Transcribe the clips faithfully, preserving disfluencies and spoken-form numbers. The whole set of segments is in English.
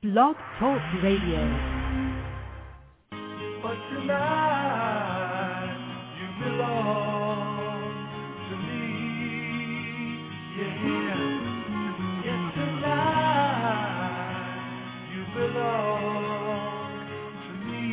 Blog Talk Radio. But tonight you belong to me, yeah. Yes, tonight you belong to me.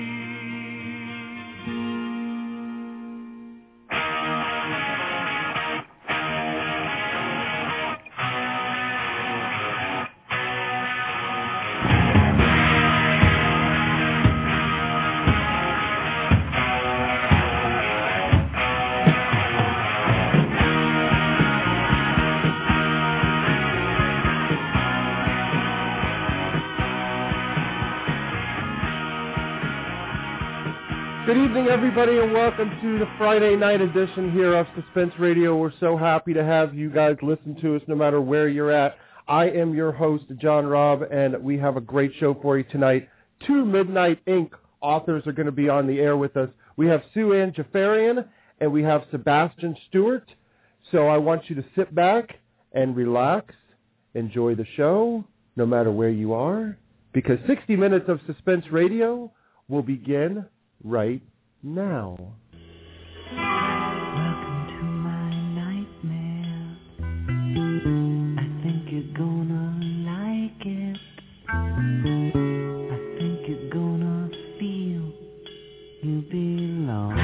Good evening, everybody, and welcome to the Friday night edition here of Suspense Radio. We're so happy to have you guys listen to us no matter where you're at. I am your host, John Robb, and we have a great show for you tonight. Two Midnight Incorporated authors are going to be on the air with us. We have Sue Ann Jafarian, and we have Sebastian Stewart. So I want you to sit back and relax, enjoy the show, no matter where you are, because sixty minutes of Suspense Radio will begin right now. Welcome to my nightmare. I think you're gonna like it. I think you're gonna feel you belong.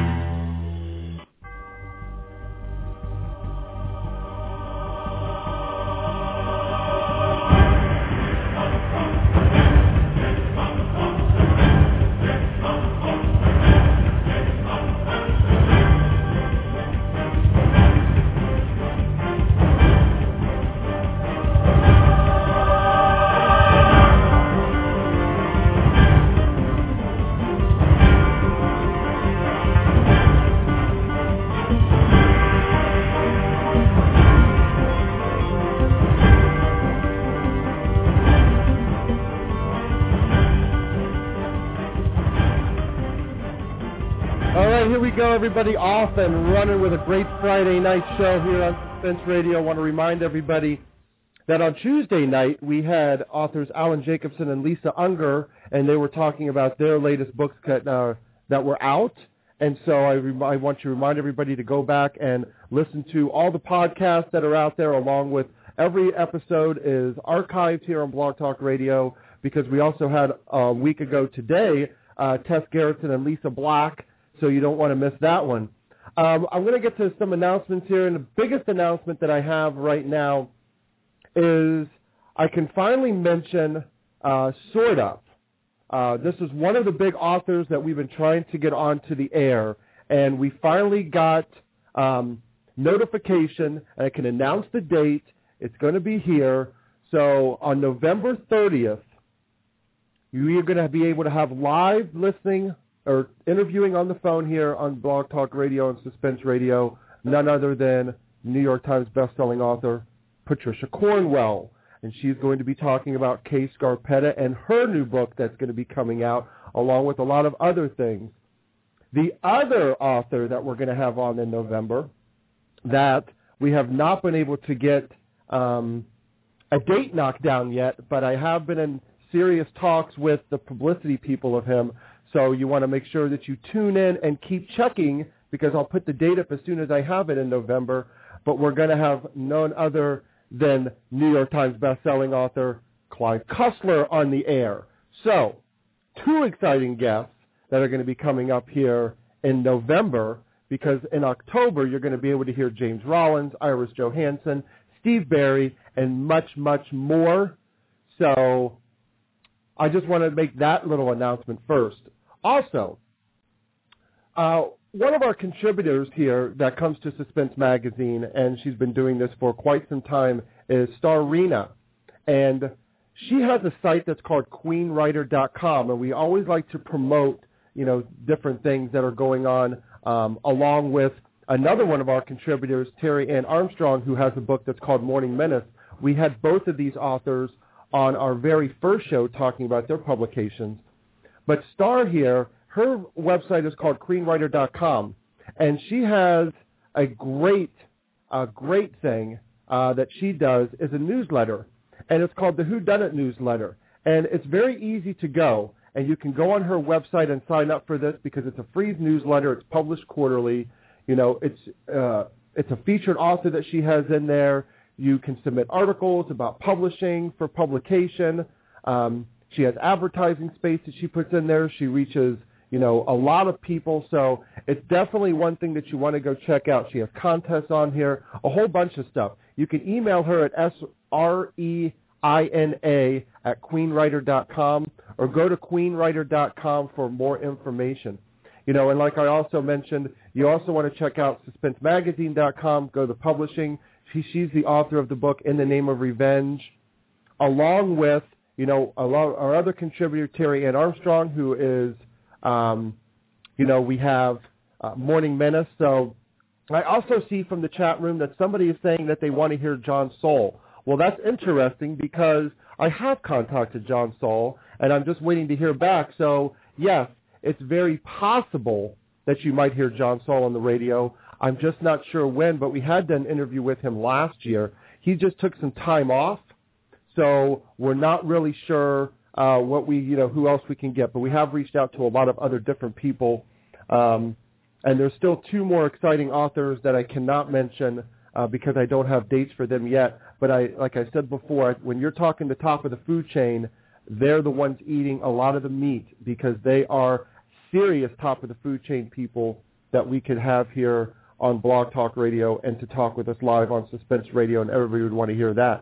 Here we go, everybody, off and running with a great Friday night show here on Suspense Radio. I want to remind everybody that on Tuesday night we had authors Alan Jacobson and Lisa Unger, and they were talking about their latest books that, uh, that were out. And so I, rem- I want to remind everybody to go back and listen to all the podcasts that are out there, along with every episode is archived here on Blog Talk Radio, because we also had a week ago today uh, Tess Gerritsen and Lisa Black, so you don't want to miss that one. Um, I'm going to get to some announcements here, and the biggest announcement that I have right now is I can finally mention uh, Sort Of. Uh, this is one of the big authors that we've been trying to get onto the air, and we finally got um, notification, and I can announce the date. It's going to be here. So on November thirtieth, we are going to be able to have live listening or interviewing on the phone here on Blog Talk Radio and Suspense Radio, none other than New York Times bestselling author Patricia Cornwell. And she's going to be talking about Kay Scarpetta and her new book that's going to be coming out, along with a lot of other things. The other author that we're going to have on in November that we have not been able to get um, a date knocked down yet, but I have been in serious talks with the publicity people of him. So you want to make sure that you tune in and keep checking, because I'll put the date up as soon as I have it in November. But we're going to have none other than New York Times bestselling author Clive Cussler on the air. So two exciting guests that are going to be coming up here in November, because in October you're going to be able to hear James Rollins, Iris Johansson, Steve Barry, and much, much more. So I just want to make that little announcement first. Also, uh, one of our contributors here that comes to Suspense Magazine, and she's been doing this for quite some time, is Starrina. And she has a site that's called queen writer dot com, and we always like to promote, you know, different things that are going on, um, along with another one of our contributors, Terry Ann Armstrong, who has a book that's called Morning Menace. We had both of these authors on our very first show talking about their publications. But Star here, her website is called queen writer dot com, and she has a great, a great thing uh, that she does is a newsletter, and it's called the Who Done It newsletter. And it's very easy to go. And you can go on her website and sign up for this because it's a free newsletter. It's published quarterly. You know, it's uh, it's a featured author that she has in there. You can submit articles about publishing for publication. Um, she has advertising space that she puts in there. She reaches, you know, a lot of people. So it's definitely one thing that you want to go check out. She has contests on here, a whole bunch of stuff. You can email her at S R E I N A at queenwriter dot com or go to queenwriter dot com for more information. You know, and like I also mentioned, you also want to check out suspense magazine dot com, go to publishing. She, she's the author of the book In the Name of Revenge, along with, you know, along our other contributor, Terry Ann Armstrong, who is, um, you know, we have uh, Morning Menace. So I also see from the chat room that somebody is saying that they want to hear John Soule. Well, that's interesting because I have contacted John Soule, and I'm just waiting to hear back. So, yes, it's very possible that you might hear John Soule on the radio. I'm just not sure when, but we had done an interview with him last year. He just took some time off, so we're not really sure uh, what we, you know, who else we can get. But we have reached out to a lot of other different people, um, and there's still two more exciting authors that I cannot mention uh, because I don't have dates for them yet. But I, like I said before, when you're talking the top of the food chain, they're the ones eating a lot of the meat because they are serious top of the food chain people that we could have here on Blog Talk Radio and to talk with us live on Suspense Radio, and everybody would want to hear that.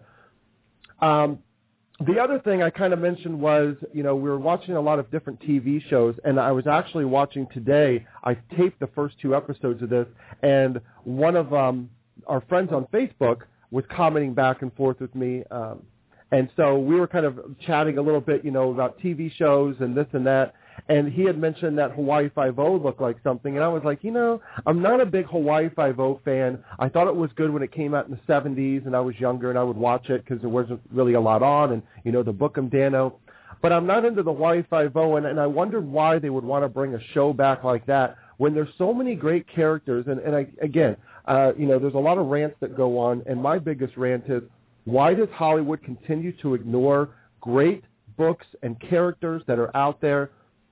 Um, the other thing I kind of mentioned was, you know, we were watching a lot of different T V shows, and I was actually watching today. I taped the first two episodes of this, and one of um, our friends on Facebook was commenting back and forth with me. Um, and so we were kind of chatting a little bit, you know, about T V shows and this and that. And he had mentioned that Hawaii Five-O looked like something. And I was like, you know, I'm not a big Hawaii Five-O fan. I thought it was good when it came out in the seventies, and I was younger, and I would watch it because there wasn't really a lot on. And, you know, the Bookham Dano. But I'm not into the Hawaii Five-O, and, and I wondered why they would want to bring a show back like that when there's so many great characters. And, and I, again, uh, you know, there's a lot of rants that go on, and my biggest rant is, why does Hollywood continue to ignore great books and characters that are out there?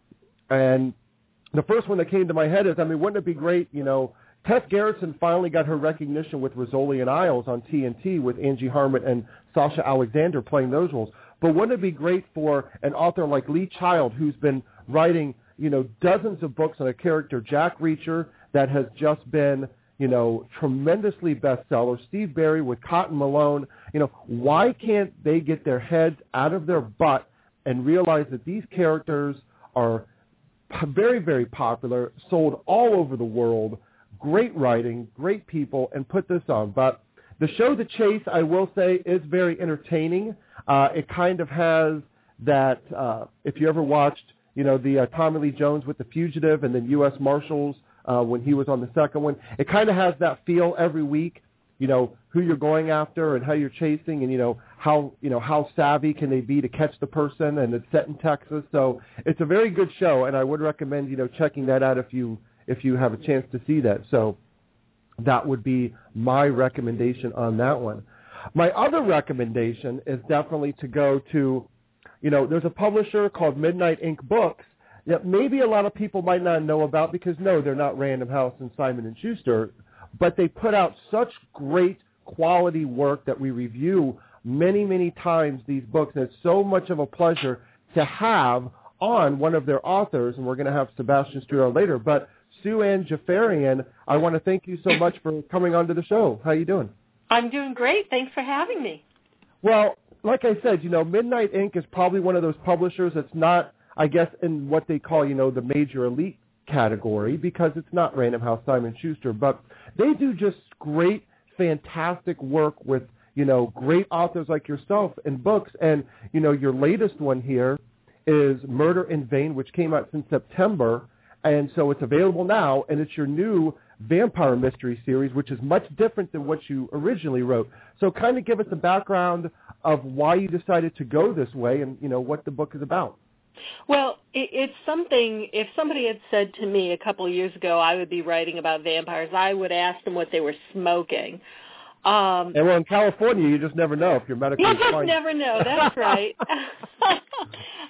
And the first one that came to my head is, I mean, wouldn't it be great, you know, Tess Gerritsen finally got her recognition with Rizzoli and Isles on T N T with Angie Harmon and Sasha Alexander playing those roles. But wouldn't it be great for an author like Lee Child, who's been writing, you know, dozens of books on a character, Jack Reacher, that has just been, you know, tremendously bestseller, Steve Berry with Cotton Malone. You know, why can't they get their heads out of their butt and realize that these characters are very, very popular, sold all over the world, great writing, great people, and put this on. But the show The Chase, I will say, is very entertaining. Uh, it kind of has that, uh, if you ever watched, you know, the uh, Tommy Lee Jones with The Fugitive and then U S Marshals uh, when he was on the second one, it kind of has that feel every week, you know, who you're going after and how you're chasing and, you know, how, you know, how savvy can they be to catch the person, and it's set in Texas. So it's a very good show, and I would recommend, you know, checking that out if you if you have a chance to see that. So that would be my recommendation on that one. My other recommendation is definitely to go to, you know, there's a publisher called Midnight Ink Books that maybe a lot of people might not know about because, no, they're not Random House and Simon and Schuster, but they put out such great quality work that we review many, many times, these books, and it's so much of a pleasure to have on one of their authors, and we're going to have Sebastian Struer later. But Sue Ann Jafarian, I want to thank you so much for coming onto the show. How you doing? I'm doing great. Thanks for having me. Well, like I said, you know, Midnight Ink is probably one of those publishers that's not, I guess, in what they call, you know, the major elite category because it's not Random House, Simon Schuster, but they do just great, fantastic work with, you know, great authors like yourself in books. And, you know, your latest one here is Murder in Vain, which came out since September. And so it's available now, and it's your new vampire mystery series, which is much different than what you originally wrote. So kind of give us the background of why you decided to go this way and, you know, what the book is about. Well, it, it's something, if somebody had said to me a couple of years ago I would be writing about vampires, I would ask them what they were smoking. Um, and well, in California, you just never know if you're medically You just fine. never know. That's right.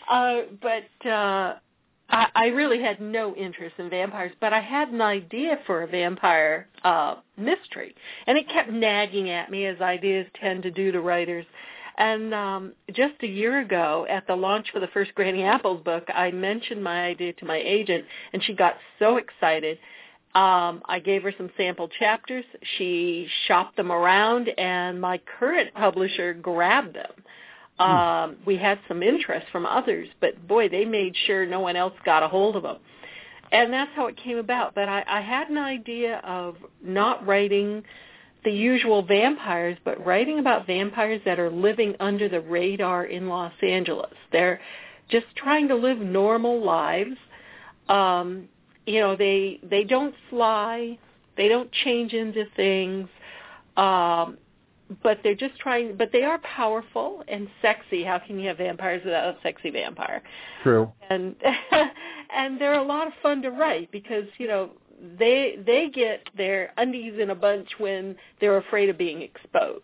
uh, but uh, I, I really had no interest in vampires, but I had an idea for a vampire uh, mystery, and it kept nagging at me, as ideas tend to do to writers. And um, just a year ago, at the launch for the first Granny Apples book, I mentioned my idea to my agent, and she got so excited. Um, I gave her some sample chapters. She shopped them around, and my current publisher grabbed them. Um, we had some interest from others, but, boy, they made sure no one else got a hold of them. And that's how it came about. But I, I had an idea of not writing the usual vampires, but writing about vampires that are living under the radar in Los Angeles. They're just trying to live normal lives. Um, you know, they they don't fly, they don't change into things, um, but they're just trying. But they are powerful and sexy. How can you have vampires without a sexy vampire? True. And and they're a lot of fun to write because you know. They they get their undies in a bunch when they're afraid of being exposed.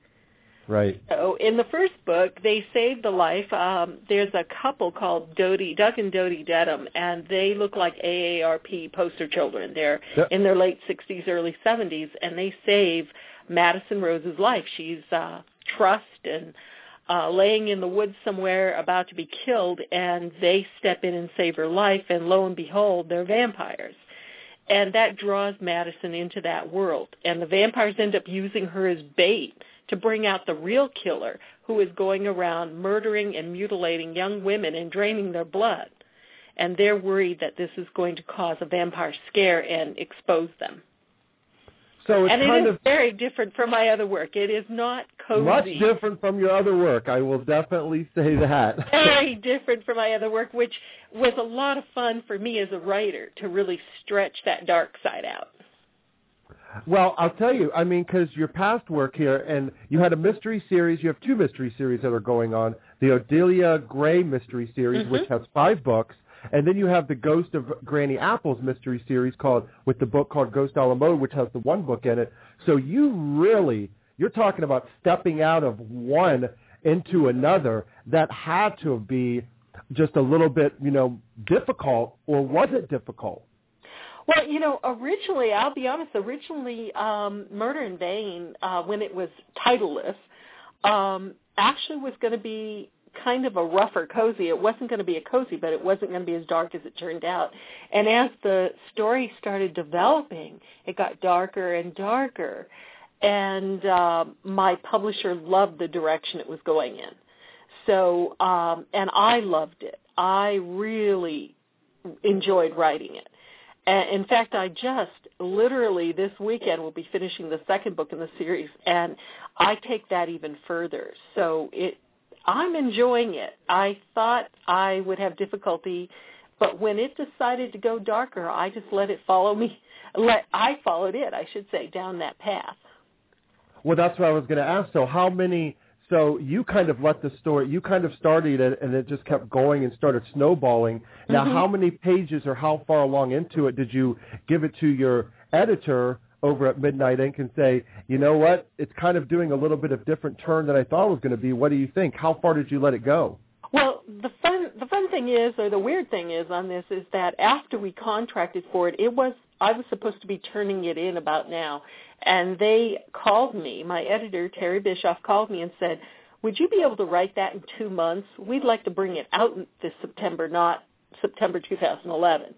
Right. So in the first book, they saved the life. Um, there's a couple called Dodie, Doug and Dodie Dedham, and they look like A A R P poster children. They're yep. in their late sixties, early seventies, and they save Madison Rose's life. She's uh, trussed and uh, laying in the woods somewhere about to be killed, and they step in and save her life, and lo and behold, they're vampires. And that draws Madison into that world. And the vampires end up using her as bait to bring out the real killer who is going around murdering and mutilating young women and draining their blood. And they're worried that this is going to cause a vampire scare and expose them. So it's and it kind is of very different from my other work. It is not cozy. Much different from your other work. I will definitely say that. Very different from my other work, which was a lot of fun for me as a writer to really stretch that dark side out. Well, I'll tell you, I mean, because your past work here, and you had a mystery series, you have two mystery series that are going on, the Odelia Gray mystery series, mm-hmm. which has five books, and then you have the Ghost of Granny Apples mystery series called, with the book called Ghost a la Mode, which has the one book in it. So you really, you're talking about stepping out of one into another. That had to be just a little bit, you know, difficult, or was it difficult? Well, you know, originally, I'll be honest, originally um, Murder in Vain, uh, when it was titleless, um, actually was going to be kind of a rougher cozy. It wasn't going to be a cozy, but it wasn't going to be as dark as it turned out. And as the story started developing, it got darker and darker. And uh, my publisher loved the direction it was going in. So, um, and I loved it. I really enjoyed writing it. And in fact, I just literally this weekend will be finishing the second book in the series, and I take that even further. So it, I'm enjoying it. I thought I would have difficulty, but when it decided to go darker, I just let it follow me. Let I followed it, I should say, down that path. Well, that's what I was going to ask. So how many, so you kind of let the story, you kind of started it and it just kept going and started snowballing. Now, mm-hmm. how many pages or how far along into it did you give it to your editor over at Midnight Ink and say, you know what, it's kind of doing a little bit of different turn than I thought it was going to be. What do you think? How far did you let it go? Well, the fun the fun thing is, or the weird thing is on this, is that after we contracted for it, it was I was supposed to be turning it in about now. And they called me, my editor, Terry Bischoff, called me and said, would you be able to write that in two months? We'd like to bring it out this September, not September two thousand eleven.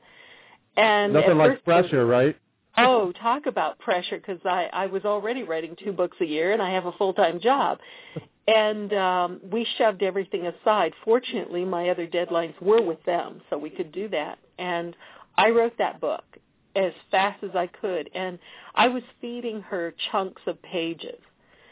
And nothing like pressure, right? Oh, talk about pressure, because I, I was already writing two books a year, and I have a full-time job. And um, we shoved everything aside. Fortunately, my other deadlines were with them, so we could do that. And I wrote that book as fast as I could, and I was feeding her chunks of pages.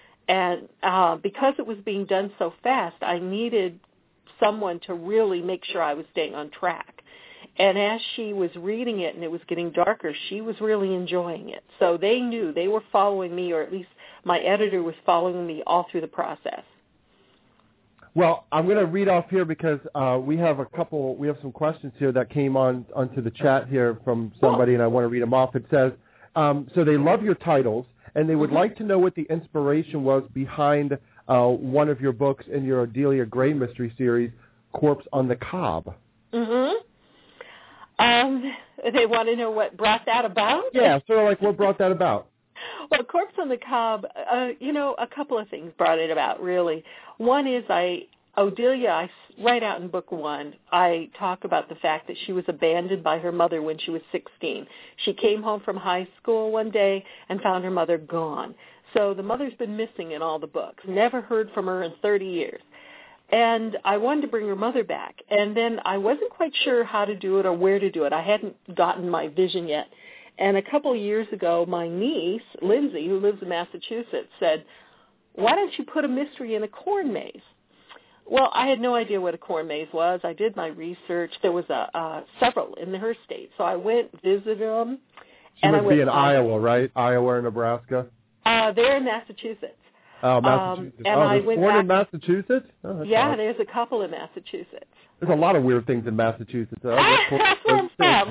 And uh, because it was being done so fast, I needed someone to really make sure I was staying on track. And as she was reading it and it was getting darker, she was really enjoying it. So they knew they were following me, or at least my editor was following me all through the process. Well, I'm going to read off here because uh, we have a couple, we have some questions here that came on onto the chat here from somebody, and I want to read them off. It says, um, so they love your titles, and they would mm-hmm. like to know what the inspiration was behind uh, one of your books in your Odelia Gray mystery series. Corpse on the Cob. Mm-hmm. Um, they want to know what brought that about? Yeah, sort of like what brought that about. Well, Corpse on the Cob, uh, you know, a couple of things brought it about, really. One is I, Odelia, I write out in book one, I talk about the fact that she was abandoned by her mother when she was sixteen. She came home from high school one day and found her mother gone. So the mother's been missing in all the books, never heard from her in thirty years. And I wanted to bring her mother back. And then I wasn't quite sure how to do it or where to do it. I hadn't gotten my vision yet. And a couple of years ago, my niece, Lindsay, who lives in Massachusetts, said, why don't you put a mystery in a corn maze? Well, I had no idea what a corn maze was. I did my research. There was a uh, several in her state. So I went, visited them. She and must I went, be in Iowa, right? Iowa or Nebraska? Uh, they're in Massachusetts. Oh, Massachusetts. Um, and oh, I there's went one back, in Massachusetts? Oh, yeah, odd. there's a couple in Massachusetts. There's a lot of weird things in Massachusetts. Oh, That's where I'm from.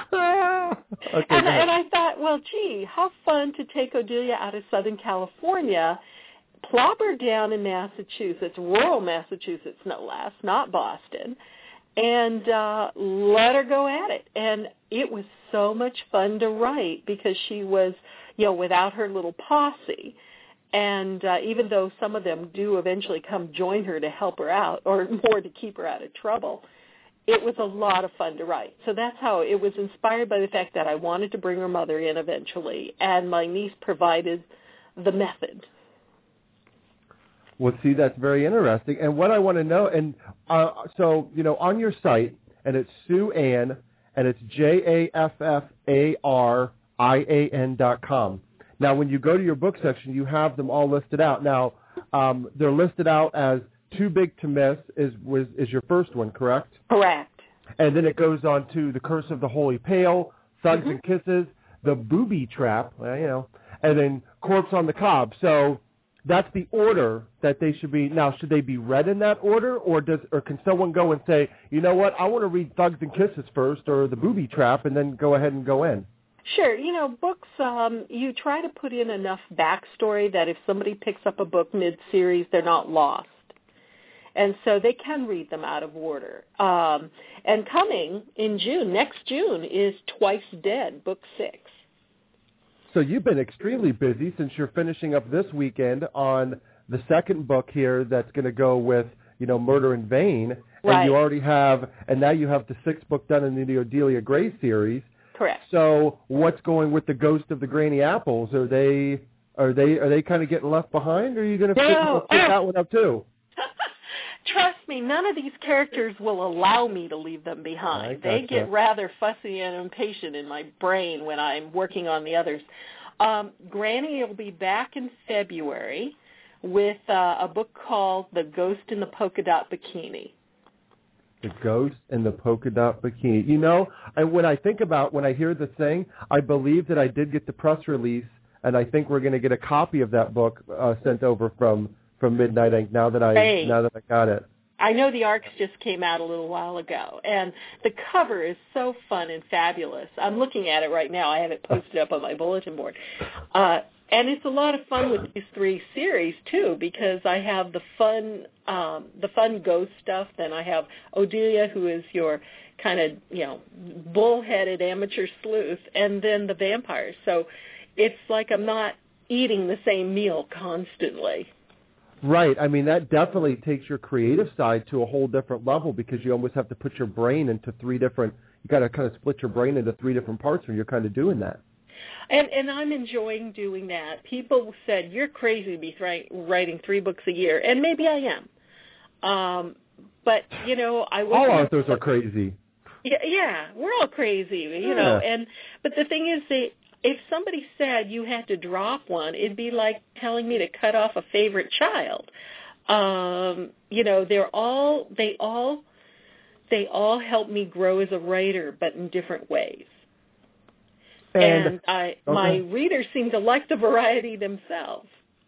okay, and, and I thought, well, gee, how fun to take Odelia out of Southern California, plop her down in Massachusetts, rural Massachusetts no less, not Boston, and uh, let her go at it. And it was so much fun to write because she was, you know, without her little posse. And uh, even though some of them do eventually come join her to help her out, or more to keep her out of trouble, it was a lot of fun to write. So that's how it was inspired by the fact that I wanted to bring her mother in eventually, and my niece provided the method. Well, see, that's very interesting. And what I want to know, and uh, so, you know, on your site, and it's Sue Ann, and it's J A F F A R I A N dot com. Now, when you go to your book section, you have them all listed out. Now, um, they're listed out as Too Big to Miss is was is your first one, correct? Correct. And then it goes on to The Curse of the Holy Pail, Thugs Mm-hmm. and Kisses, The Booby Trap, well, you know, and then Corpse on the Cob. So that's the order that they should be. Now, should they be read in that order, or does or can someone go and say, you know what, I want to read Thugs and Kisses first or The Booby Trap, and then go ahead and go in? Sure. You know, books, um, you try to put in enough backstory that if somebody picks up a book mid-series, they're not lost. And so they can read them out of order. Um, and coming in June, next June, is Twice Dead, book six. So you've been extremely busy since you're finishing up this weekend on the second book here that's going to go with, you know, Murder in Vain. Right. And you already have, and now you have the sixth book done in the Odelia Gray series. Correct. So what's going with the Ghost of the Granny Apples? Are they are they are they kind of getting left behind, or are you going to No. pick that one up too? Trust me, none of these characters will allow me to leave them behind. I They gotcha. get rather fussy and impatient in my brain when I'm working on the others. Um, Granny will be back in February with uh, a book called The Ghost in the Polka Dot Bikini. The Ghost in the Polka Dot Bikini. You know, I, when I think about, when I hear the thing, I believe that I did get the press release, and I think we're going to get a copy of that book uh, sent over from, from Midnight Ink now that I Hey. now that I got it. I know the ARCs just came out a little while ago, and the cover is so fun and fabulous. I'm looking at it right now. I have it posted up on my bulletin board. Uh, and it's a lot of fun with these three series, too, because I have the fun um, the fun ghost stuff, then I have Odelia, who is your kind of, you know, bullheaded amateur sleuth, and then the vampires. So it's like I'm not eating the same meal constantly. Right. I mean, that definitely takes your creative side to a whole different level because you almost have to put your brain into three different, you got to kind of split your brain into three different parts when you're kind of doing that. And and I'm enjoying doing that. People said, you're crazy to be th- writing three books a year, and maybe I am. Um, but, you know, I was All authors are crazy. Yeah, yeah, we're all crazy, you Yeah. know. And but the thing is, they, if somebody said you had to drop one, it'd be like telling me to cut off a favorite child. Um, you know, they're all they all they all help me grow as a writer, but in different ways. And, And I, okay. my readers seem to like the variety themselves.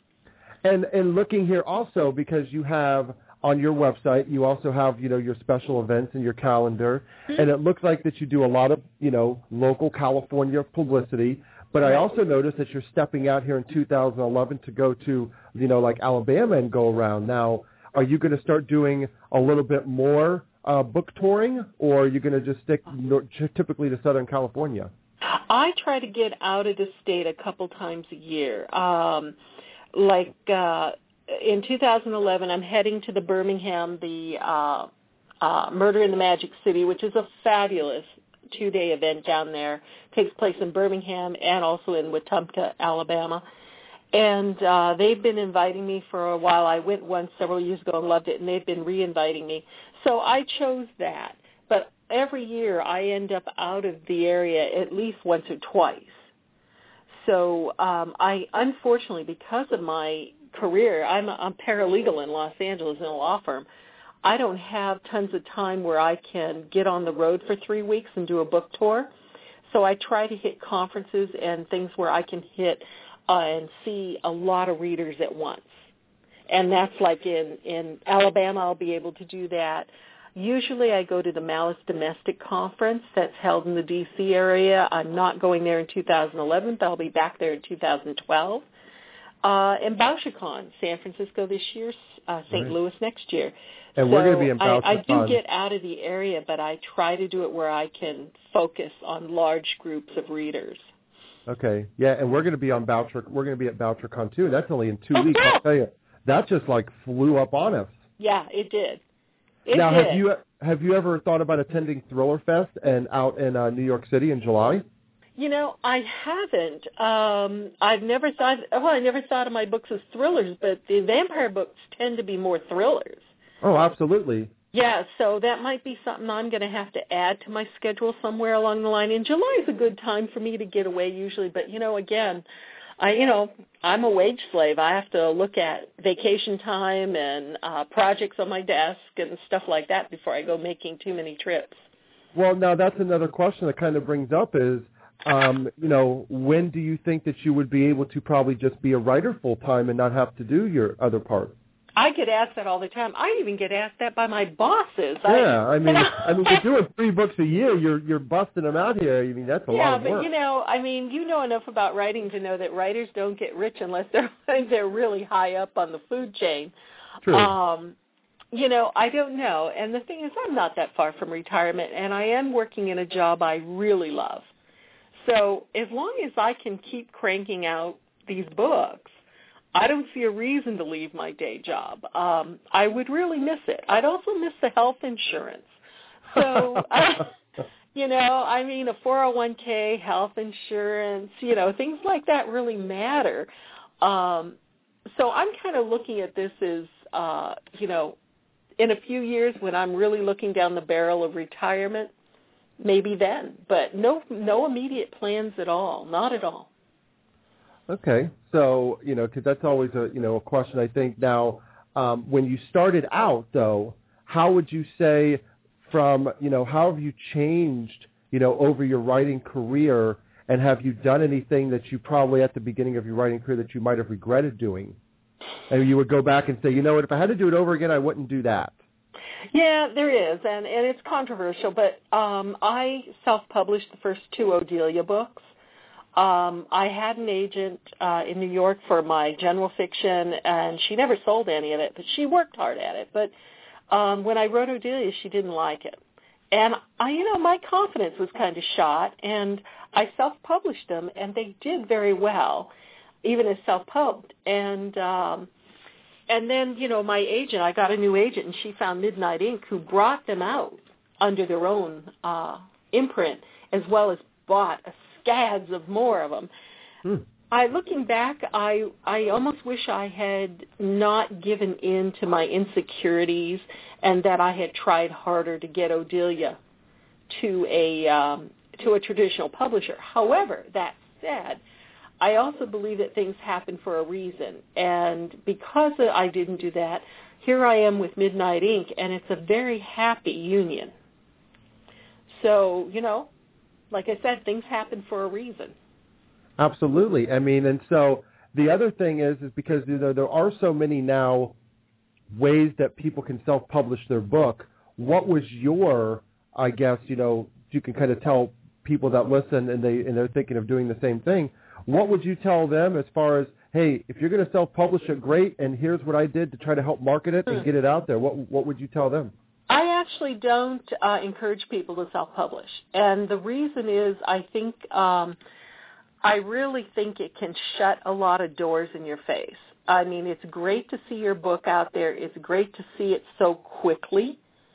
And and looking here also, because you have on your website, you also have, you know, your special events in your calendar, Mm-hmm. and it looks like that you do a lot of, you know, local California publicity. But I Right. also noticed that you're stepping out here in two thousand eleven to go to, you know, like Alabama and go around. Now, are you going to start doing a little bit more uh, book touring, or are you going to just stick no, typically to Southern California? I try to get out of the state a couple times a year. Um, like uh, in two thousand eleven, I'm heading to the Birmingham, the uh, uh, Murder in the Magic City, which is a fabulous two-day event down there. It takes place in Birmingham and also in Wetumpka, Alabama. And uh, they've been inviting me for a while. I went once several years ago and loved it, and they've been re-inviting me. So I chose that. But every year I end up out of the area at least once or twice. So um, I, unfortunately, because of my career, I'm a, I'm paralegal in Los Angeles in a law firm. I don't have tons of time where I can get on the road for three weeks and do a book tour. So I try to hit conferences and things where I can hit uh, and see a lot of readers at once. And that's like in, in Alabama, I'll be able to do that. Usually I go to the Malice Domestic Conference that's held in the D C area. I'm not going there in two thousand eleven, but I'll be back there in two thousand twelve. Uh, and BoucherCon, San Francisco this year, uh, Saint Right. Louis next year. And so we're going to be in BoucherCon. I, I do get out of the area, but I try to do it where I can focus on large groups of readers. Okay, yeah, and we're going to be on Boucher. We're going to be at BoucherCon too. That's only in two Oh, weeks. good. I'll tell you, that just like flew up on us. Yeah, it did. It now, did. have you have you ever thought about attending Thriller Fest and out in uh, New York City in July? You know, I haven't. Um, I've never thought. Well, I never thought of my books as thrillers, but the vampire books tend to be more thrillers. Oh, absolutely. Yeah, so that might be something I'm going to have to add to my schedule somewhere along the line. And July is a good time for me to get away usually, but you know, again, I you know, I'm a wage slave. I have to look at vacation time and uh, projects on my desk and stuff like that before I go making too many trips. Well, now that's another question that kind of brings up is, um, you know, when do you think that you would be able to probably just be a writer full time and not have to do your other part? I get asked that all the time. I even get asked that by my bosses. Yeah, I, I mean, you know, I mean, you're doing three books a year. You're you're busting them out here. I mean, that's a yeah, lot of work. but you know, I mean, you know enough about writing to know that writers don't get rich unless they're they're really high up on the food chain. True. Um, you know, I don't know. And the thing is, I'm not that far from retirement, and I am working in a job I really love. So as long as I can keep cranking out these books, I don't see a reason to leave my day job. Um, I would really miss it. I'd also miss the health insurance. So, I, you know, I mean, a four oh one k, health insurance, you know, things like that really matter. Um, so I'm kind of looking at this as, uh, you know, in a few years when I'm really looking down the barrel of retirement, maybe then. But no, no immediate plans at all, not at all. Okay, so, you know, because that's always a, you know, a question, I think. Now, um, when you started out, though, how would you say from, you know, how have you changed, you know, over your writing career, and have you done anything that you probably at the beginning of your writing career that you might have regretted doing? And you would go back and say, you know what, if I had to do it over again, I wouldn't do that. Yeah, there is, and, and it's controversial, but um, I self-published the first two Odelia books. Um, I had an agent uh, in New York for my general fiction, and she never sold any of it, but she worked hard at it. But um, when I wrote Odelia, she didn't like it. And, I, you know, my confidence was kind of shot, and I self-published them, and they did very well, even as self-pubbed. And um, and then, you know, my agent, I got a new agent, and she found Midnight Ink, who brought them out under their own uh, imprint, as well as bought a scads of more of them. Hmm. I, looking back, I I almost wish I had not given in to my insecurities and that I had tried harder to get Odelia to a um, to a traditional publisher. However, that said, I also believe that things happen for a reason, and because I didn't do that, here I am with Midnight Ink, and it's a very happy union. So, you know, like I said, things happen for a reason. Absolutely. I mean, and so the other thing is, is because you know, there are so many now ways that people can self-publish their book. What was your, I guess, you know, you can kind of tell people that listen and they and they're thinking of doing the same thing. What would you tell them as far as hey, if you're going to self-publish it, great, and here's what I did to try to help market it and get it out there, what what would you tell them? I actually don't uh, encourage people to self-publish, and the reason is I think um, I really think it can shut a lot of doors in your face. I mean, it's great to see your book out there. It's great to see it so quickly.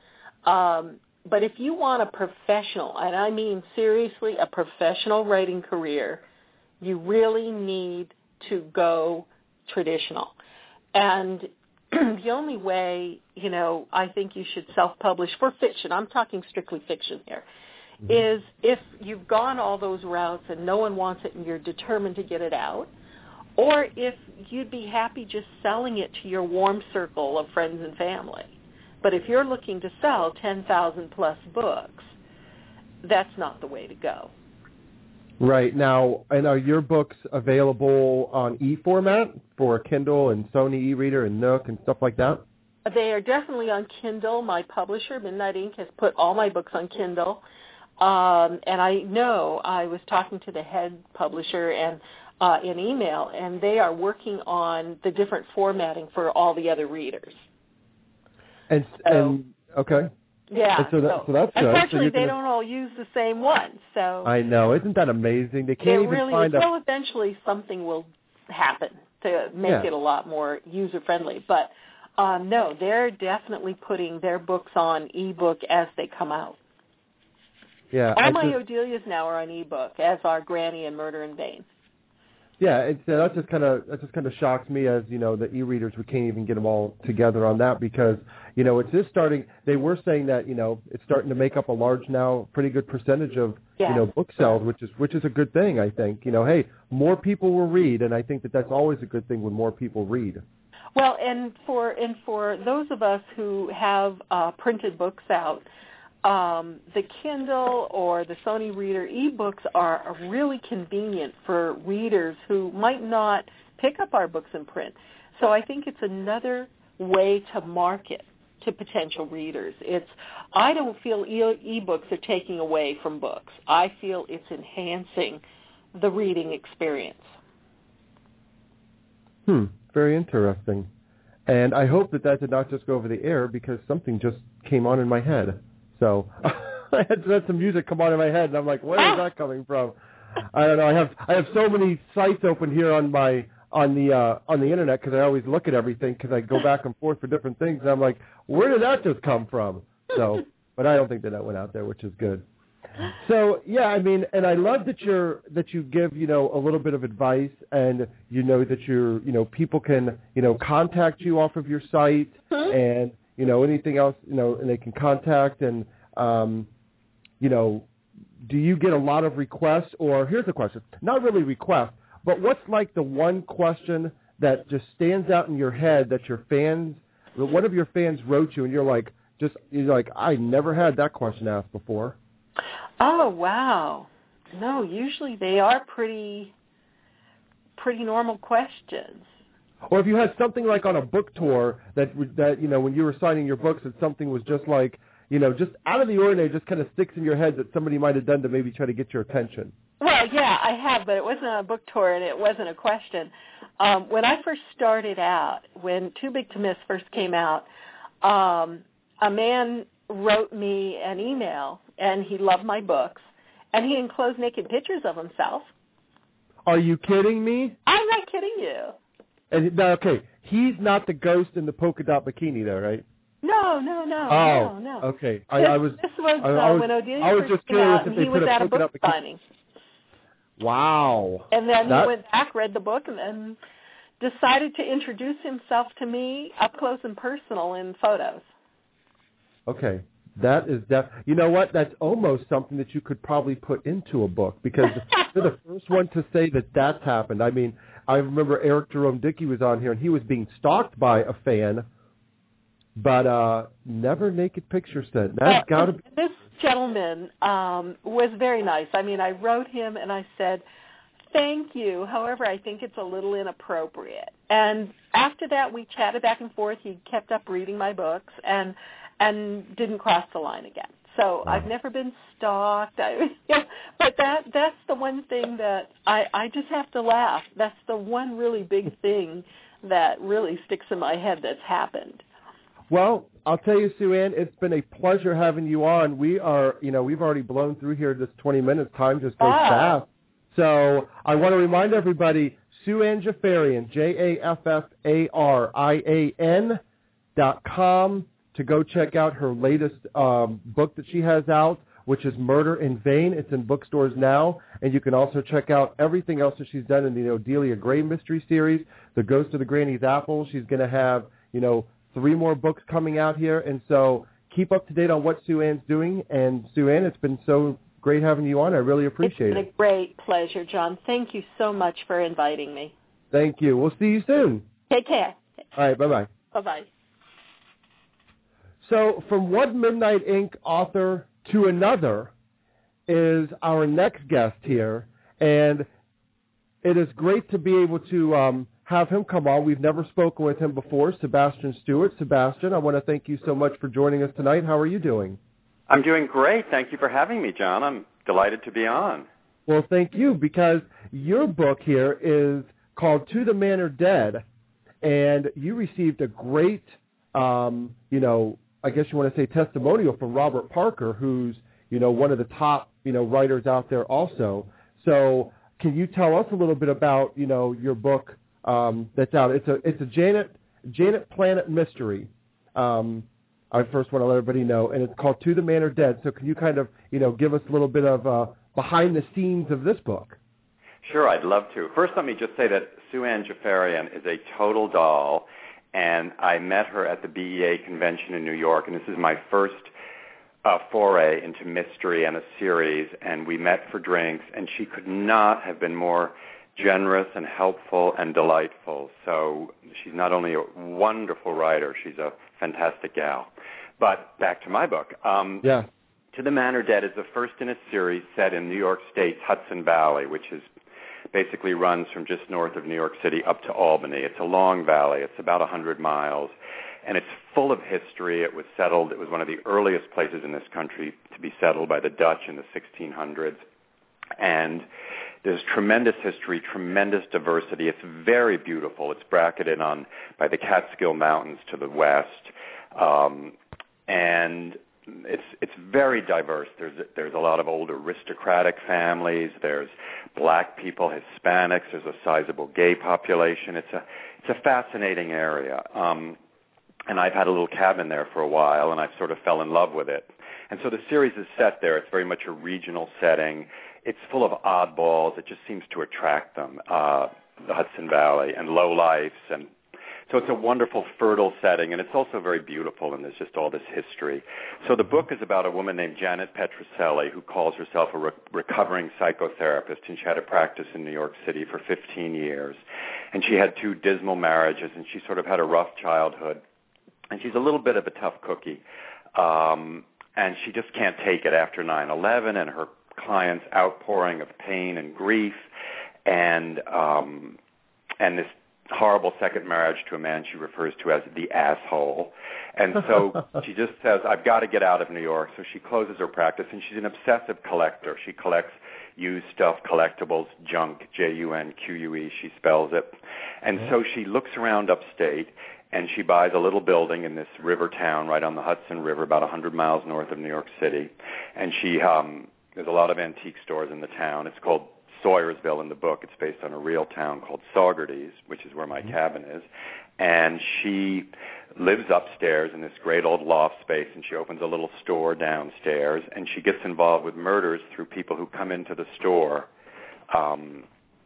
Um, but if you want a professional, and I mean seriously a professional writing career, you really need to go traditional. And the only way, you know, I think you should self-publish for fiction, I'm talking strictly fiction here, mm-hmm. is if you've gone all those routes and no one wants it and you're determined to get it out, or if you'd be happy just selling it to your warm circle of friends and family. But if you're looking to sell ten thousand plus books, that's not the way to go. Right. Now, and are your books available on e-format for Kindle and Sony e-reader and Nook and stuff like that? They are definitely on Kindle. My publisher, Midnight Ink, has put all my books on Kindle. Um, and I know I was talking to the head publisher and uh, in email, and they are working on the different formatting for all the other readers. And, so, and okay. Yeah. And so, that, so, so that's good. unfortunately, so they gonna, don't all use the same one. So I know. Isn't that amazing? They can't it even really find is. a... Well, eventually something will happen to make yeah. it a lot more user-friendly. But, um, no, they're definitely putting their books on e-book as they come out. Yeah. All I my just, Odelia's now are on e-book, as are Granny and Murder in Vain. Yeah, it's, uh, that just kind of that just kind of shocks me as, you know, the e-readers, we can't even get them all together on that because, you know, it's just starting, they were saying that, you know, it's starting to make up a large now, pretty good percentage of, yes. you know, book sales, which is which is a good thing, I think. You know, hey, more people will read, and I think that that's always a good thing when more people read. Well, and for and for those of us who have uh, printed books out, Um, the Kindle or the Sony Reader e-books are really convenient for readers who might not pick up our books in print. So I think it's another way to market to potential readers. It's I don't feel e- e-books are taking away from books. I feel it's enhancing the reading experience. Hmm, very interesting. And I hope that that did not just go over the air because something just came on in my head. So I had, had some music come on in my head, and I'm like, where is that coming from? I don't know. I have I have so many sites open here on my on the uh, on the internet because I always look at everything because I go back and forth for different things, and I'm like, where did that just come from? So, but I don't think that that went out there, which is good. So yeah, I mean, and I love that you're that you give you know a little bit of advice, and you know that you're you know people can you know contact you off of your site and. You know, anything else, you know, and they can contact and, um, you know, do you get a lot of requests or here's the question, not really requests, but what's like the one question that just stands out in your head that your fans, one of your fans wrote you and you're like, just, you're like, I never had that question asked before. Oh, wow. No, usually they are pretty, pretty normal questions. Or if you had something like on a book tour that, that you know, when you were signing your books, that something was just like, you know, just out of the ordinary, just kind of sticks in your head that somebody might have done to maybe try to get your attention. Well, yeah, I have, but it wasn't on a book tour and it wasn't a question. Um, when I first started out, when Too Big to Miss first came out, um, a man wrote me an email, and he loved my books, and he enclosed naked pictures of himself. Are you kidding me? I'm not kidding you. And now, okay, he's not the ghost in the polka dot bikini, though, right? No, no, no, oh, no, no. Okay, I, this, I was. This was, I, uh, I was, when Odelia I was first just came curious out, if and they he put was a at a polka book dot bikini. signing. Wow. And then that... he went back, read the book, and then decided to introduce himself to me up close and personal in photos. Okay. That is def- you know what? That's almost something that you could probably put into a book because you're the first one to say that that's happened. I mean, I remember Eric Jerome Dickey was on here, and he was being stalked by a fan, but uh, never naked picture sent. That's well, got to be... This gentleman um, was very nice. I mean, I wrote him, and I said, thank you. However, I think it's a little inappropriate. And after that, we chatted back and forth. He kept up reading my books and and didn't cross the line again. So wow. I've never been stalked. I, you know, but that that's the one thing that I, I just have to laugh. That's the one really big thing that really sticks in my head that's happened. Well, I'll tell you, Sue Ann, it's been a pleasure having you on. We are, you know, we've already blown through here just twenty minutes. Time just goes wow. fast. So I want to remind everybody, Sue Ann Jaffarian, J A F F A R I A N dot com, to go check out her latest um, book that she has out, which is Murder in Vain. It's in bookstores now, and you can also check out everything else that she's done in the Odelia Gray mystery series, The Ghost of the Granny's Apple. She's going to have, you know, three more books coming out here, and so keep up to date on what Sue Ann's doing. And Sue Ann, it's been so great having you on. I really appreciate it. It's been a great pleasure, John. Thank you so much for inviting me. Thank you. We'll see you soon. Take care. All right, bye-bye. Bye-bye. So from one Midnight Incorporated author to another is our next guest here, and it is great to be able to um, have him come on. We've never spoken with him before, Sebastian Stewart. Sebastian, I want to thank you so much for joining us tonight. How are you doing? I'm doing great. Thank you for having me, John. I'm delighted to be on. Well, thank you, because your book here is called To the Manor Dead, and you received a great, um, you know, I guess you want to say testimonial from Robert Parker, who's, you know, one of the top, you know, writers out there also. So can you tell us a little bit about, you know, your book um, that's out? It's a it's a Janet Janet Planet mystery. Um, I first want to let everybody know, and it's called To the Manor Dead. So can you kind of, you know, give us a little bit of uh, behind the scenes of this book? Sure, I'd love to. First, let me just say that Sue Ann Jaffarian is a total doll, and I met her at the B E A convention in New York, and this is my first uh, foray into mystery and a series, and we met for drinks, and she could not have been more generous and helpful and delightful. So she's not only a wonderful writer, she's a fantastic gal. But back to my book. Um, yeah. To the Manor Dead is the first in a series set in New York State's Hudson Valley, which is basically runs from just north of New York City up to Albany. It's a long valley. It's about one hundred miles, and it's full of history. It was settled. It was one of the earliest places in this country to be settled by the Dutch in the sixteen hundreds, and there's tremendous history, tremendous diversity. It's very beautiful. It's bracketed on by the Catskill Mountains to the west, um, and It's it's very diverse. There's there's a lot of old aristocratic families. There's black people, Hispanics. There's a sizable gay population. It's a it's a fascinating area. Um, and I've had a little cabin there for a while, and I sort of fell in love with it. And so the series is set there. It's very much a regional setting. It's full of oddballs. It just seems to attract them. Uh, the Hudson Valley and lowlifes and So it's a wonderful, fertile setting, and it's also very beautiful, and there's just all this history. So the book is about a woman named Janet Petrocelli, who calls herself a re- recovering psychotherapist, and she had a practice in New York City for fifteen years. And she had two dismal marriages, and she sort of had a rough childhood. And she's a little bit of a tough cookie, um, and she just can't take it after nine eleven and her clients' outpouring of pain and grief, and um, and this horrible second marriage to a man she refers to as the asshole. And so she just says, I've got to get out of New York. So she closes her practice, and she's an obsessive collector. She collects used stuff, collectibles, junk, J U N Q U E, she spells it. And so she looks around upstate, and she buys a little building in this river town right on the Hudson River, about one hundred miles north of New York City. And she um, there's a lot of antique stores in the town. It's called Sawyersville in the book. It's based on a real town called Saugerties, which is where my mm-hmm. cabin is. And she lives upstairs in this great old loft space, and she opens a little store downstairs, and she gets involved with murders through people who come into the store um,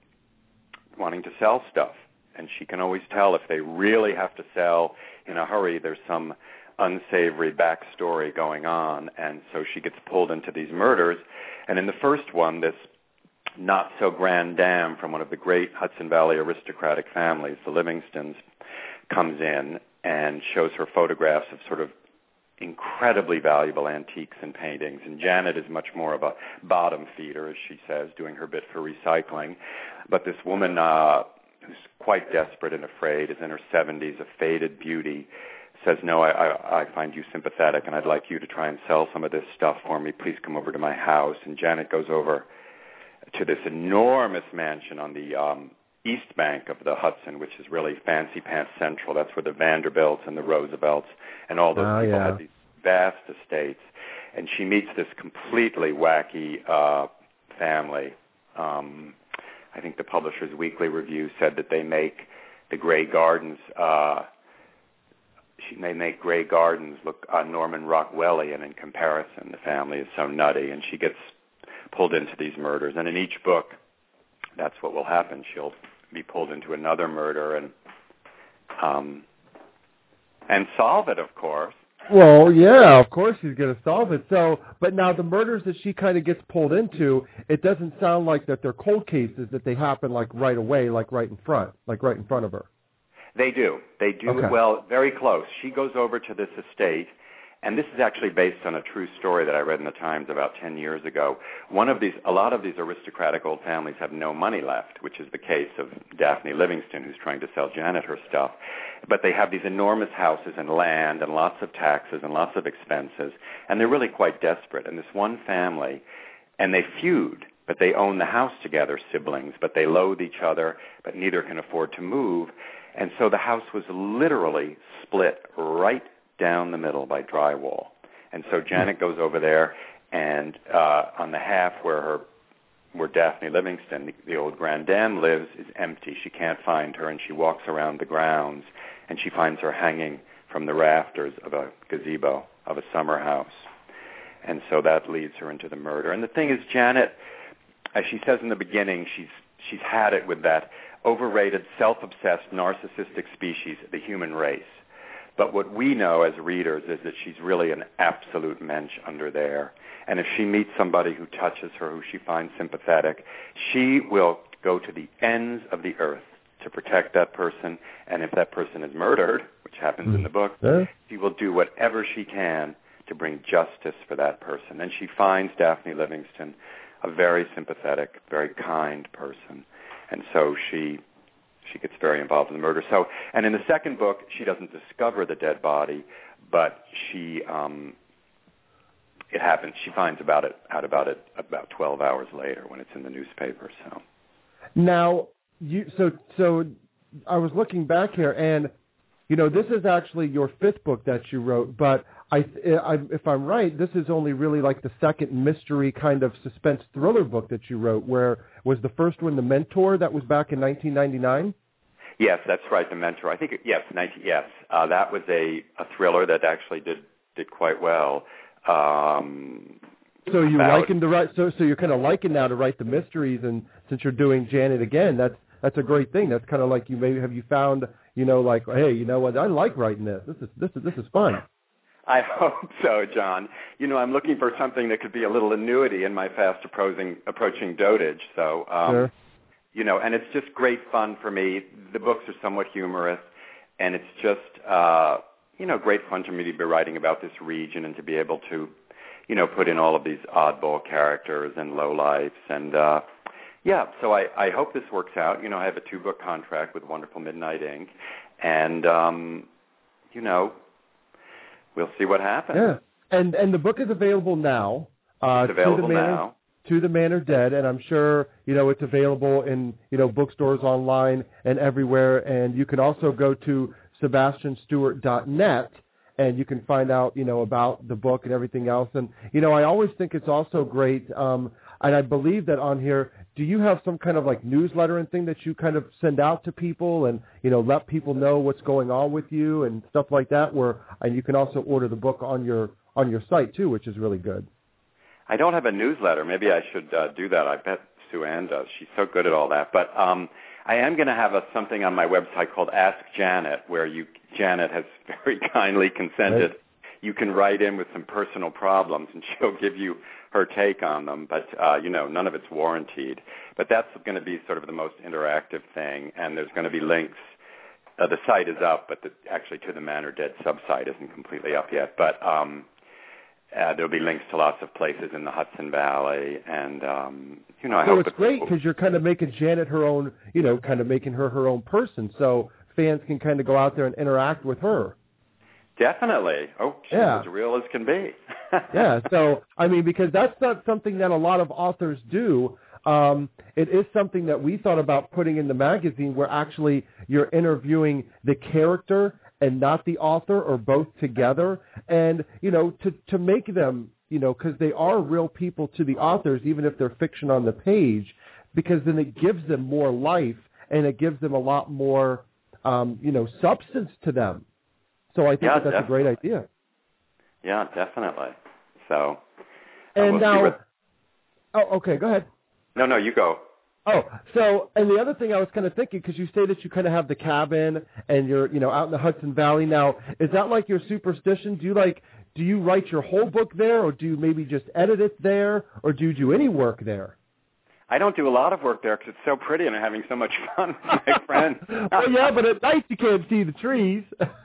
wanting to sell stuff. And she can always tell if they really have to sell in a hurry, there's some unsavory backstory going on. And so she gets pulled into these murders. And in the first one, this not-so-grand dame from one of the great Hudson Valley aristocratic families, the Livingstons, comes in and shows her photographs of sort of incredibly valuable antiques and paintings. And Janet is much more of a bottom feeder, as she says, doing her bit for recycling. But this woman, uh, who's quite desperate and afraid, is in her seventies, a faded beauty, says, no, I, I, I find you sympathetic, and I'd like you to try and sell some of this stuff for me. Please come over to my house. And Janet goes over to this enormous mansion on the um, east bank of the Hudson, which is really fancy pants central. That's where the Vanderbilts and the Roosevelts and all those oh, people yeah. had these vast estates. And she meets this completely wacky uh, family. Um, I think the Publishers Weekly review said that they make the Grey Gardens, uh, she may make Grey Gardens look uh, Norman Rockwellian in comparison. The family is so nutty, and she gets pulled into these murders. And in each book, that's what will happen. She'll be pulled into another murder and um, and solve it, of course. Well, yeah, of course she's going to solve it. So, but now the murders that she kind of gets pulled into, it doesn't sound like that they're cold cases, that they happen like right away, like right in front, like right in front of her. They do. They do. Okay. Well, very close. She goes over to this estate, and this is actually based on a true story that I read in the Times about ten years ago. One of these, a lot of these aristocratic old families have no money left, which is the case of Daphne Livingston, who's trying to sell Janet her stuff. But they have these enormous houses and land and lots of taxes and lots of expenses, and they're really quite desperate. And this one family, and they feud, but they own the house together, siblings, but they loathe each other, but neither can afford to move. And so the house was literally split right down the middle by drywall. And so Janet goes over there, and uh, on the half where her, where Daphne Livingston, the, the old grande dame, lives, is empty. She can't find her, and she walks around the grounds, and she finds her hanging from the rafters of a gazebo of a summer house. And so that leads her into the murder. And the thing is, Janet, as she says in the beginning, she's she's had it with that overrated, self-obsessed, narcissistic species, the human race. But what we know as readers is that she's really an absolute mensch under there. And if she meets somebody who touches her, who she finds sympathetic, she will go to the ends of the earth to protect that person. And if that person is murdered, which happens mm. in the book, yeah. she will do whatever she can to bring justice for that person. And she finds Daphne Livingston a very sympathetic, very kind person. And so she she gets very involved in the murder. So, and in the second book, she doesn't discover the dead body, but she um, it happens. She finds about it out about it about twelve hours later when it's in the newspaper. So now you so so I was looking back here, and you know this is actually your fifth book that you wrote, but I, I if I'm right, this is only really like the second mystery kind of suspense thriller book that you wrote. Where was the first one, The Mentor? That was back in nineteen ninety-nine. Yes, that's right, The Mentor. I think it, yes, nineteen, yes, uh, that was a, a thriller that actually did did quite well. Um, so you about, liken to write. So so you're kind of liking now to write the mysteries, and since you're doing Janet again, that's that's a great thing. That's kind of like you maybe have you found you know like hey you know what I like writing this. This is this is this is fun. I hope so, John. You know, I'm looking for something that could be a little annuity in my fast approaching approaching dotage. So, um, sure. you know, and it's just great fun for me. The books are somewhat humorous, and it's just, uh, you know, great fun for me to be writing about this region and to be able to, you know, put in all of these oddball characters and lowlifes. And, uh, yeah, so I, I hope this works out. You know, I have a two-book contract with Wonderful Midnight Incorporated, and, um, you know, we'll see what happens. Yeah, and and the book is available now. Uh, it's available to the Manor, now. To the Man Are Dead, and I'm sure you know it's available in you know bookstores, online, and everywhere. And you can also go to sebastian stewart dot net, and you can find out you know about the book and everything else. And you know I always think it's also great. Um, and I believe that on here, do you have some kind of like newsletter and thing that you kind of send out to people and, you know, let people know what's going on with you and stuff like that, where and you can also order the book on your on your site too, which is really good. I don't have a newsletter. Maybe I should uh, do that. I bet Sue Ann does. She's so good at all that. But um, I am going to have a, something on my website called Ask Janet, where you Janet has very kindly consented. Right. You can write in with some personal problems, and she'll give you her take on them, but, uh, you know, none of it's warranted. But that's going to be sort of the most interactive thing, and there's going to be links. Uh, the site is up, but the, actually To the Man Are Dead sub-site isn't completely up yet. But um, uh, there'll be links to lots of places in the Hudson Valley, and, um, you know, I so hope it's great because you're kind of making Janet her own, you know, kind of making her her own person, so fans can kind of go out there and interact with her. Definitely. Oh, she's yeah. as real as can be. Yeah, so, I mean, because that's not something that a lot of authors do. Um, it is something that we thought about putting in the magazine where actually you're interviewing the character and not the author, or both together. And, you know, to, to make them, you know, because they are real people to the authors, even if they're fiction on the page, because then it gives them more life and it gives them a lot more, um, you know, substance to them. So I think yeah, that that's definitely. a great idea. Yeah, definitely. So, and uh, we'll now, what... oh, okay, go ahead. No, no, you go. Oh, so, and the other thing I was kind of thinking, because you say that you kind of have the cabin and you're, you know, out in the Hudson Valley now, is that like your superstition? Do you like, do you write your whole book there, or do you maybe just edit it there, or do you do any work there? I don't do a lot of work there because it's so pretty and I'm having so much fun with my friends. Well, yeah, but at night you can't see the trees.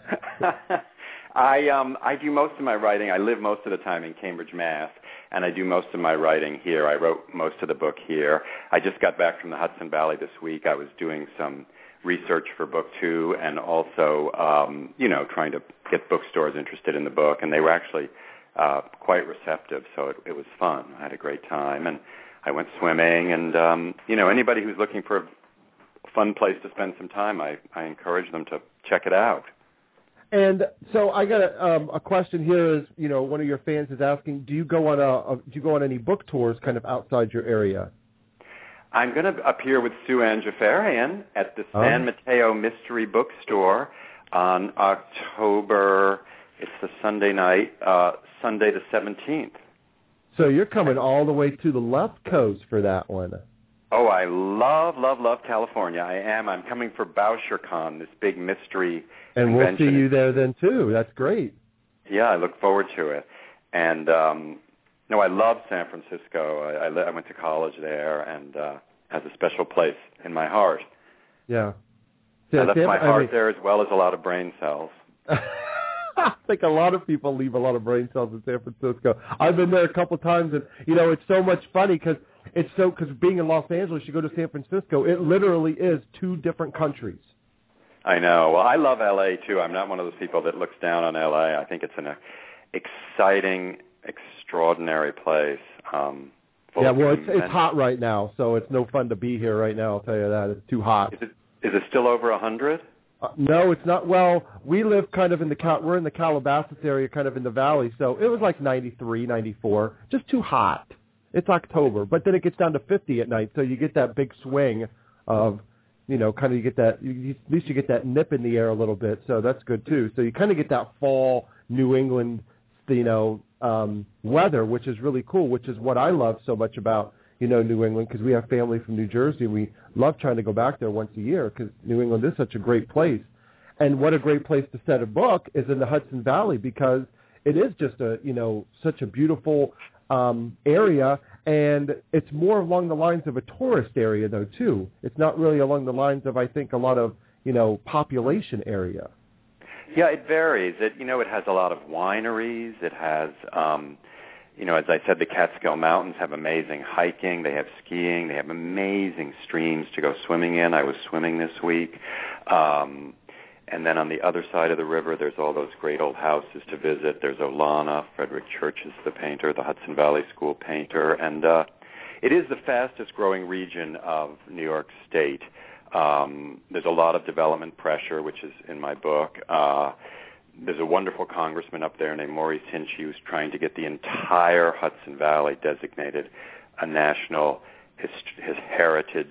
I um I do most of my writing. I live most of the time in Cambridge, Mass, and I do most of my writing here. I wrote most of the book here. I just got back from the Hudson Valley this week. I was doing some research for book two, and also um, you know, trying to get bookstores interested in the book, and they were actually uh, quite receptive. So it, it was fun. I had a great time, and I went swimming, and um, you know, anybody who's looking for a fun place to spend some time, I, I encourage them to check it out. And so I got a, um, a question here. Is, you know, one of your fans is asking, do you go on a, a do you go on any book tours kind of outside your area? I'm going to appear with Sue Ann Jafarian at the Oh. San Mateo Mystery Bookstore on October. It's the Sunday night, uh, Sunday the seventeenth. So you're coming all the way to the left coast for that one. Oh, I love, love, love California. I am. I'm coming for BoucherCon, this big mystery And we'll convention. see you there then, too. That's great. Yeah, I look forward to it. And, um, no, I love San Francisco. I, I, li- I went to college there, and uh, has a special place in my heart. Yeah. I left San, my I heart mean, there as well as a lot of brain cells. I think a lot of people leave a lot of brain cells in San Francisco. I've been there a couple times, and, you know, it's so much funny because it's so, because being in Los Angeles, you go to San Francisco, it literally is two different countries. I know. Well, I love L A, too. I'm not one of those people that looks down on L A. I think it's an exciting, extraordinary place. Um, Yeah, well, it's, it's hot right now, so it's no fun to be here right now, I'll tell you that. It's too hot. Is it, is it still over one hundred? Uh, no, it's not. Well, we live kind of in the, Cal- we're in the Calabasas area, kind of in the valley, so it was like ninety-three, ninety-four, just too hot. It's October, but then it gets down to fifty at night, so you get that big swing of, you know, kind of you get that, you, you, at least you get that nip in the air a little bit, so that's good too. So you kind of get that fall New England, you know, um, weather, which is really cool, which is what I love so much about, you know, New England, because we have family from New Jersey. We love trying to go back there once a year because New England is such a great place. And what a great place to set a book is in the Hudson Valley, because it is just a, you know, such a beautiful um, area, and it's more along the lines of a tourist area, though, too. It's not really along the lines of, I think, a lot of, you know, population area. Yeah, it varies. It, you know, it has a lot of wineries. It has, um, you know, as I said, the Catskill Mountains have amazing hiking. They have skiing. They have amazing streams to go swimming in. I was swimming this week. Um, and then on the other side of the river, there's all those great old houses to visit. There's Olana. Frederick Church is the painter, the Hudson Valley School painter. And uh, it is the fastest-growing region of New York State. Um, there's a lot of development pressure, which is in my book. Uh, there's a wonderful congressman up there named Maurice Hinchey who's trying to get the entire Hudson Valley designated a national his, his heritage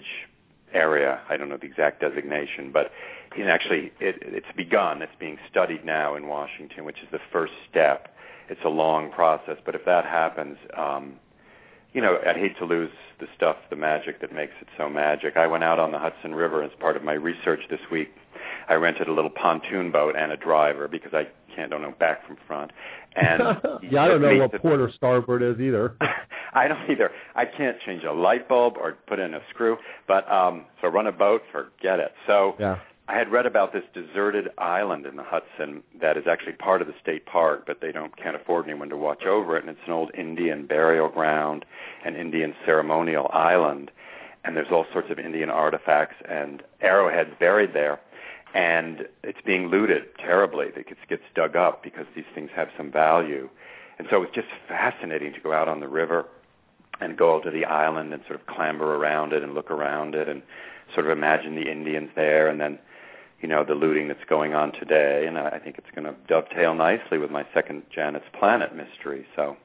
area. I don't know the exact designation, but you know, actually it, it's begun. It's being studied now in Washington, which is the first step. It's a long process, but if that happens, um, you know, I'd hate to lose the stuff, the magic that makes it so magic. I went out on the Hudson River as part of my research this week. I rented a little pontoon boat and a driver because I can't, don't know back from front. And yeah, I don't know what the, port or starboard is either. I don't either. I can't change a light bulb or put in a screw. But um, so run a boat, forget it. So yeah. I had read about this deserted island in the Hudson that is actually part of the state park, but they don't can't afford anyone to watch over it. And it's an old Indian burial ground, an Indian ceremonial island, and there's all sorts of Indian artifacts and arrowheads buried there. and it's being looted terribly. It gets, gets dug up because these things have some value. And so it's just fascinating to go out on the river and go to the island and sort of clamber around it and look around it and sort of imagine the Indians there and then, you know, the looting that's going on today. And I think it's going to dovetail nicely with my second Janet's Planet mystery. So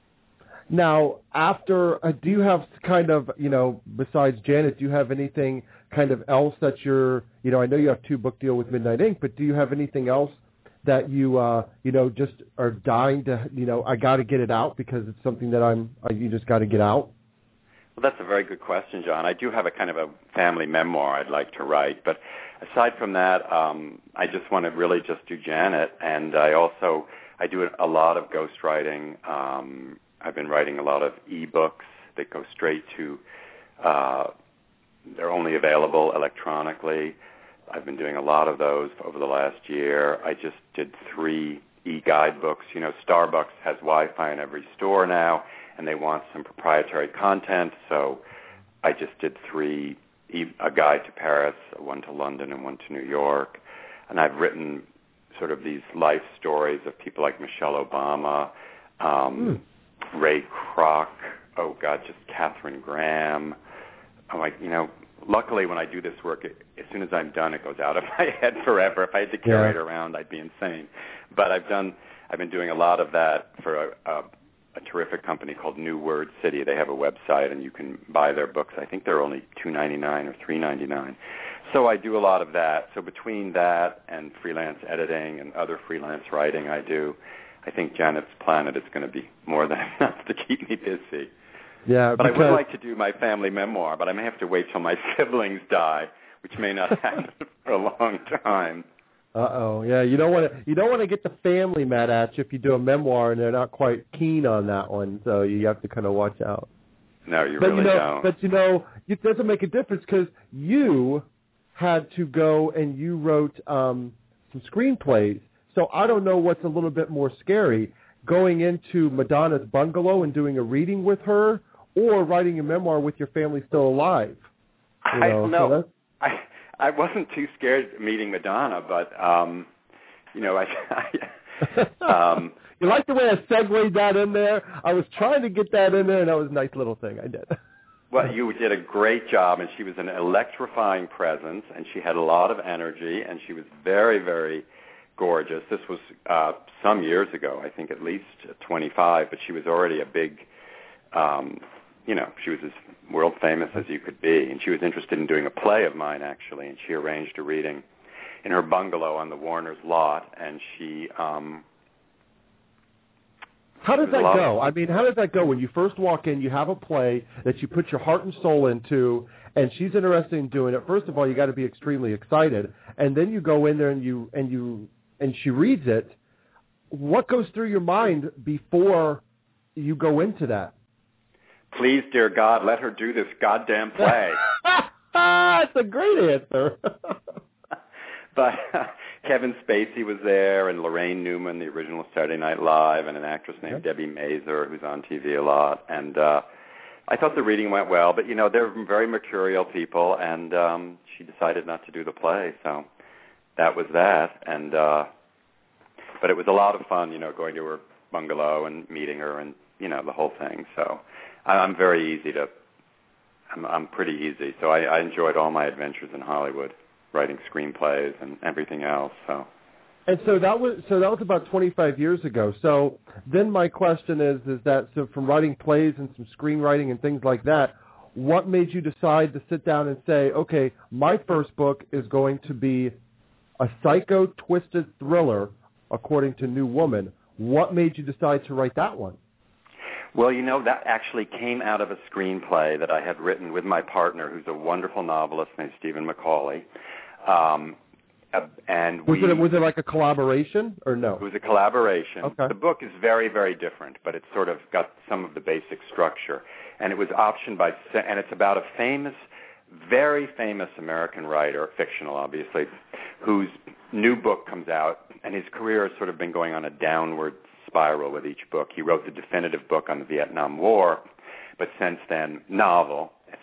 now, after, uh, do you have kind of, you know, besides Janet, do you have anything kind of else that you're, you know, I know you have two book deal with Midnight Ink, but do you have anything else that you, uh, you know, just are dying to, you know, I got to get it out because it's something that I'm, uh, you just got to get out? Well, that's a very good question, John. I do have a kind of a family memoir I'd like to write, but aside from that, um, I just want to really just do Janet, and I also, I do a lot of ghostwriting. Um, I've been writing a lot of e-books that go straight to, uh, they're only available electronically. I've been doing a lot of those over the last year. I just did three e-guidebooks. You know, Starbucks has Wi-Fi in every store now, and they want some proprietary content, so I just did three, a guide to Paris, one to London, and one to New York. And I've written sort of these life stories of people like Michelle Obama, um, mm. Ray Kroc, oh, God, just Katharine Graham. I'm like, you know, luckily when I do this work, it, as soon as I'm done, it goes out of my head forever. If I had to carry yeah. it around, I'd be insane. But I've done, I've been doing a lot of that for a, a a terrific company called New Word City. They have a website, and you can buy their books. I think they're only two ninety-nine or three ninety-nine. So I do a lot of that. So between that and freelance editing and other freelance writing I do, I think Janet's Planet is going to be more than enough to keep me busy. Yeah, but I would like to do my family memoir, but I may have to wait till my siblings die, which may not happen for a long time. Uh-oh, yeah, you don't want to you don't want to get the family mad at you if you do a memoir and they're not quite keen on that one, so you have to kind of watch out. No, you but, really you know, don't. But, you know, it doesn't make a difference because you had to go and you wrote um, some screenplays, so I don't know what's a little bit more scary, going into Madonna's bungalow and doing a reading with her or writing a memoir with your family still alive. You know, I don't know. So I... I wasn't too scared meeting Madonna, but, um, you know, I... I um, you like the way I segued that in there? I was trying to get that in there, and that was a nice little thing I did. Well, you did a great job, and she was an electrifying presence, and she had a lot of energy, and she was very, very gorgeous. This was uh, some years ago, I think at least twenty-five, but she was already a big... Um, you know, she was as world famous as you could be, and she was interested in doing a play of mine, actually, and she arranged a reading in her bungalow on the Warner's lot, and she... Um, how does that go? I mean, how does that go? When you first walk in, you have a play that you put your heart and soul into, and she's interested in doing it. First of all, you got to be extremely excited, and then you go in there and you and you and she reads it. What goes through your mind before you go into that? Please, dear God, let her do this goddamn play. That's a great answer. But uh, Kevin Spacey was there, and Lorraine Newman, the original Saturday Night Live, and an actress named yeah. Debbie Mazur, who's on T V a lot. And uh, I thought the reading went well, but, you know, they're very mercurial people, and um, she decided not to do the play. So that was that. And uh, but it was a lot of fun, you know, going to her bungalow and meeting her and, you know, the whole thing. So I'm very easy to, I'm, I'm pretty easy. So I, I enjoyed all my adventures in Hollywood, writing screenplays and everything else. So, and so that was so that was about twenty-five years ago. So then my question is, is that so from writing plays and some screenwriting and things like that, what made you decide to sit down and say, okay, my first book is going to be a psycho twisted thriller, according to New Woman? What made you decide to write that one? Well, you know, that actually came out of a screenplay that I had written with my partner, who's a wonderful novelist named Stephen McCauley. Um, and was we, it was it like a collaboration or no? It was a collaboration. Okay. The book is very, very different, but it's sort of got some of the basic structure. And it was optioned by, and it's about a famous, very famous American writer, fictional obviously, whose new book comes out, and his career has sort of been going on a downward spiral with each book. He wrote the definitive book on the Vietnam War, but since then, novel,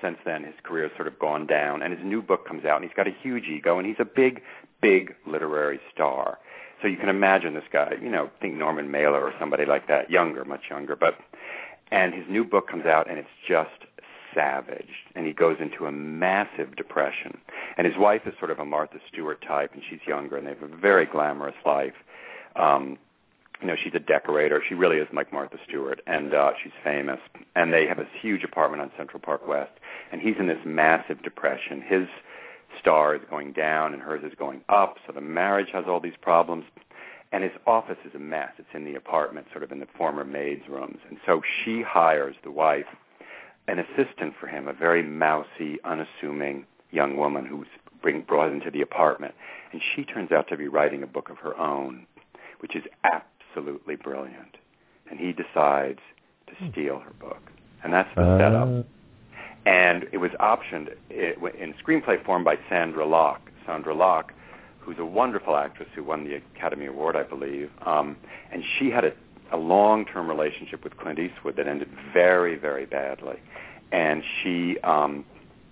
since then, his career has sort of gone down, and his new book comes out, and he's got a huge ego, and he's a big, big literary star. So you can imagine this guy, you know, think Norman Mailer or somebody like that, younger, much younger, but, and his new book comes out, and it's just savage, and he goes into a massive depression. And his wife is sort of a Martha Stewart type, and she's younger, and they have a very glamorous life. Um, you know, she's a decorator. She really is like Martha Stewart, and uh, she's famous. And they have this huge apartment on Central Park West, and he's in this massive depression. His star is going down, and hers is going up, so the marriage has all these problems. And his office is a mess. It's in the apartment, sort of in the former maid's rooms. And so she hires the wife, an assistant for him, a very mousy, unassuming young woman who's bring, brought into the apartment. And she turns out to be writing a book of her own, which is absolutely brilliant. And he decides to steal her book. And that's the uh... setup. And it was optioned in screenplay form by Sandra Locke. Sandra Locke, who's a wonderful actress who won the Academy Award, I believe. Um, and she had a, a long-term relationship with Clint Eastwood that ended very, very badly. And she, um,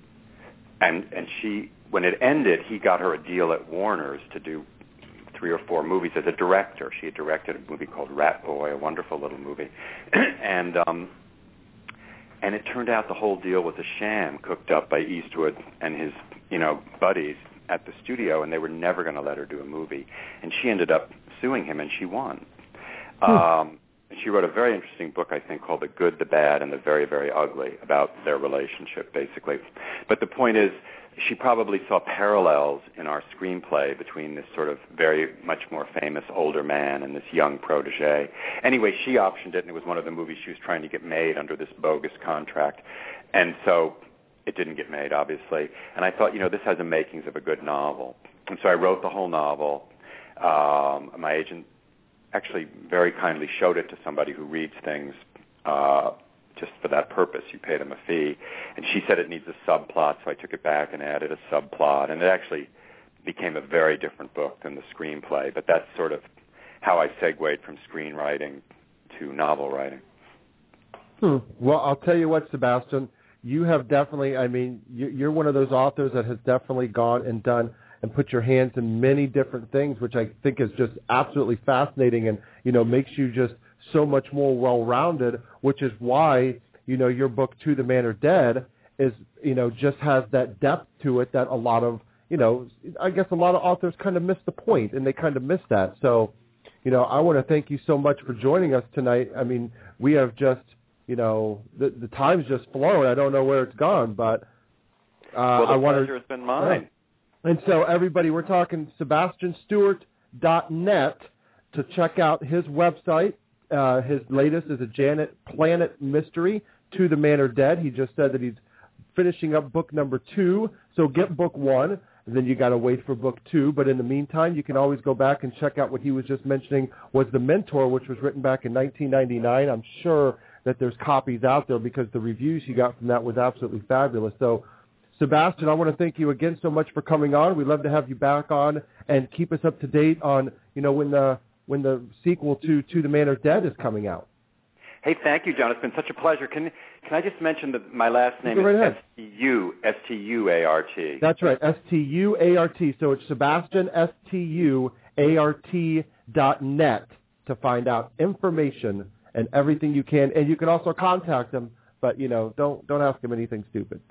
and and she, when it ended, he got her a deal at Warner's to do three or four movies as a director. She had directed a movie called Rat Boy, a wonderful little movie, and um, and it turned out the whole deal was a sham cooked up by Eastwood and his, you know, buddies at the studio, and they were never going to let her do a movie. And she ended up suing him, and she won. Hmm. Um, she wrote a very interesting book, I think, called The Good, the Bad, and the Very, Very Ugly, about their relationship, basically. But the point is, she probably saw parallels in our screenplay between this sort of very much more famous older man and this young protege. Anyway, she optioned it, and it was one of the movies she was trying to get made under this bogus contract. And so it didn't get made, obviously. And I thought, you know, this has the makings of a good novel. And so I wrote the whole novel. Um, my agent actually very kindly showed it to somebody who reads things uh, just for that purpose. You pay them a fee. And she said it needs a subplot, so I took it back and added a subplot. And it actually became a very different book than the screenplay. But that's sort of how I segued from screenwriting to novel writing. Hmm. Well, I'll tell you what, Sebastian, you have definitely, I mean, you're one of those authors that has definitely gone and done and put your hands in many different things, which I think is just absolutely fascinating and, you know, makes you just so much more well-rounded, which is why, you know, your book, To the Man or Dead, is, you know, just has that depth to it that a lot of, you know, I guess a lot of authors kind of miss the point, and they kind of miss that. So, you know, I want to thank you so much for joining us tonight. I mean, we have just, you know, the, the time's just flown. I don't know where it's gone, but uh, well, the I want to. pleasure has been mine. And so, everybody, we're talking Sebastian Stewart dot net to check out his website. Uh, his latest is a Janet Planet mystery, To the Man or Dead. He just said that he's finishing up book number two, so get book one, and then you got to wait for book two. But in the meantime, you can always go back and check out what he was just mentioning was The Mentor, which was written back in nineteen ninety-nine. I'm sure that there's copies out there because the reviews you got from that was absolutely fabulous. So, Sebastian, I want to thank you again so much for coming on. We'd love to have you back on and keep us up to date on, you know, when the when the sequel to To the Man or Dead is coming out. Hey, thank you, John. It's been such a pleasure. Can can I just mention that my last name Go right is ahead. S T U S T U A R T. That's right, S T U A R T. So it's Sebastian, S T U A R T dot net to find out information and everything you can. And you can also contact him, but, you know, don't don't ask him anything stupid.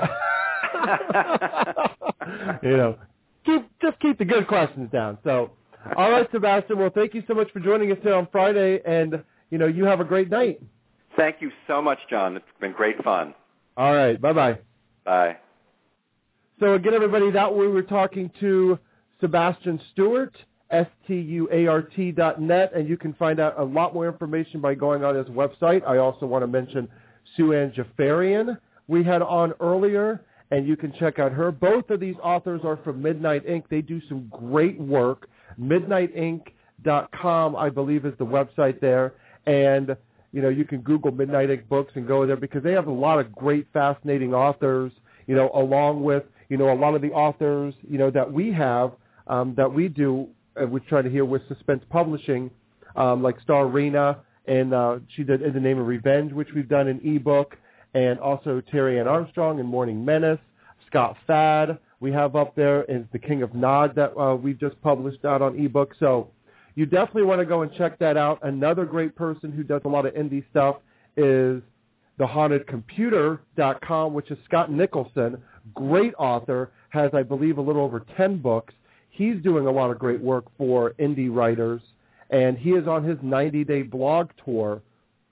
You know, keep, just keep the good questions down. So, all right, Sebastian, well, thank you so much for joining us here on Friday, and, you know, you have a great night. Thank you so much, John. It's been great fun. All right, bye-bye. Bye. So, again, everybody, that we were talking to Sebastian Stewart, S T U A R T dot net, and you can find out a lot more information by going on his website. I also want to mention Sue-Ann Jafarian we had on earlier, and you can check out her. Both of these authors are from Midnight Ink. They do some great work. midnight ink dot com, I believe, is the website there. And, you know, you can Google Midnight Ink Books and go there because they have a lot of great, fascinating authors, you know, along with, you know, a lot of the authors, you know, that we have, um, that we do, uh, we try to hear with Suspense Publishing, um, like Star Rena, and uh, she did In the Name of Revenge, which we've done in ebook. and also Terry Ann Armstrong and Morning Menace. Scott Fadd we have up there is The King of Nod that uh, we just published out on ebook. So you definitely want to go and check that out. Another great person who does a lot of indie stuff is the haunted computer dot com, which is Scott Nicholson, great author, has, I believe, a little over ten books. He's doing a lot of great work for indie writers, and he is on his ninety-day blog tour,